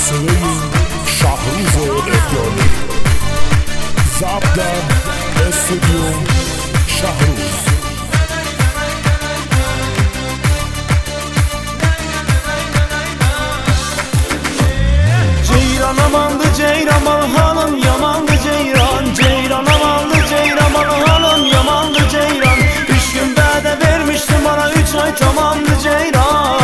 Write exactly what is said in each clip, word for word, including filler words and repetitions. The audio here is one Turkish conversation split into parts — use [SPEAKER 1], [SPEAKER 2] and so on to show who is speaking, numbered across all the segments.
[SPEAKER 1] موسیقی شهروز احیانی ضبط در استودیو شهروز.
[SPEAKER 2] Ceyran amandı ceyran bana halım yamandı ceyran. Ceyran amandı ceyran bana halım yamandı ceyran. Üç gün bade vermiştin bana, üç ay tamamdı ceyran.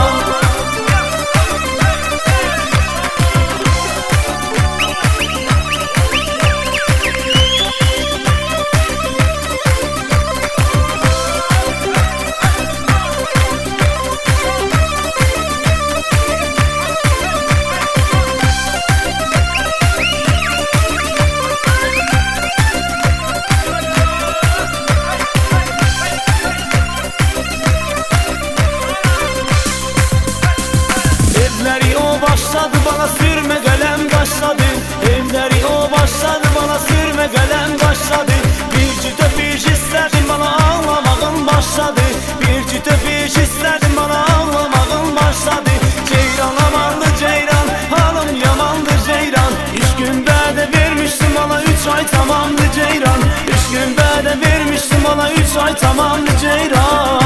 [SPEAKER 2] Evleri o başladı bana sürme kalem başladı. Evleri o başladı bana sürme kalem başladı. Bir cüt öpüş isterdim bana ağlamağın başladı. Bir cüt öpüş isterdim bana ağlamağın başladı. Ceyran amandı ceyran halım yamandı ceyran. Üç gün bade vermiştin bana, üç ay tamamdı ceyran. Üç gün bade vermiştin bana, üç ay tamamdı ceyran.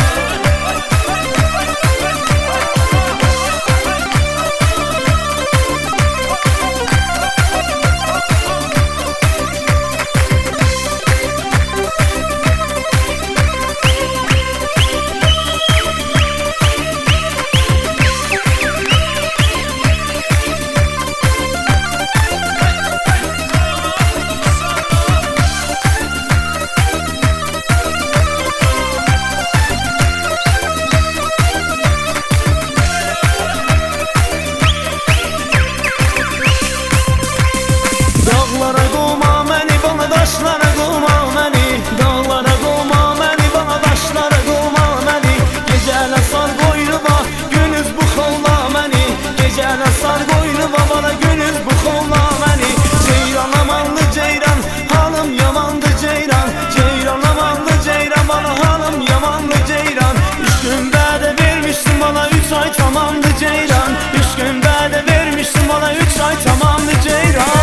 [SPEAKER 2] Dağlara qovma məni, bana daşlara qovma məni. Dağlara qovma məni, bana daşlara qovma məni. Gecələ sar qoynuma, günüz bu xovla məni. Gecələ sar qoynuma, bana günüz bu xovla məni. Ceyran amandı ceyran, halım yamandı ceyran. Ceyran amandı ceyran, bana halım yamandı ceyran. Üç gün bade vermiştin bana, üç ay tamamdı ceyran. Üç gün bade vermiştin bana, üç ay tamamdı ceyran.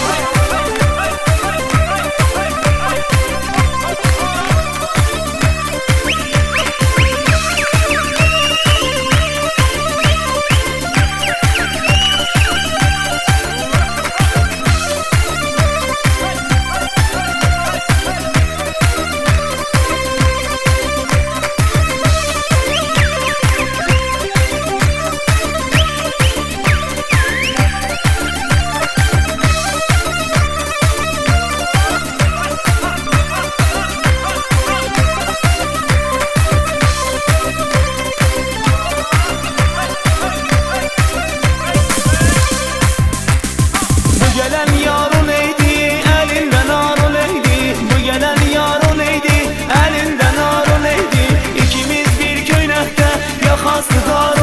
[SPEAKER 2] Gelen yarın neydi, elinden arı neydi. Bu gelen yarın neydi, elinden arı neydi. İkimiz bir köynekte yakası dar.